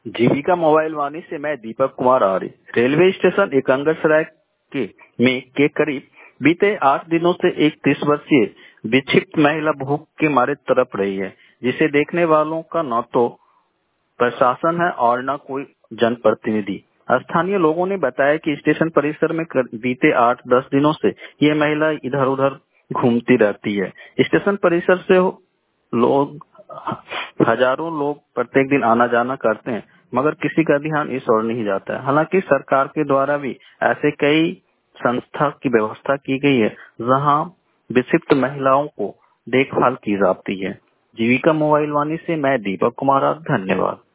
जीविका mobile Vaani से मैं Deepak Kumar Arya. Railway station Ekangarsarai के करीब बीते 8 दिनों से एक 30 वर्षीय विक्षिप्त महिला भूख के मारे तड़प रही है, जिसे देखने वालों का न तो प्रशासन है और न कोई जनप्रतिनिधि। स्थानीय लोगों ने बताया कि स्टेशन परिसर में बीते 8-10 दिनों से ये महिला इधर उधर घूमती रहती है। स्टेशन परिसर से लोग हजारों लोग प्रत्येक दिन आना जाना करते हैं, मगर किसी का ध्यान इस ओर नहीं जाता है। हालांकि सरकार के द्वारा भी ऐसे कई संस्था की व्यवस्था की गई है जहां विक्षिप्त महिलाओं को देखभाल की जाती है। जीविका मोबाइल वाणी से मैं दीपक कुमार, धन्यवाद।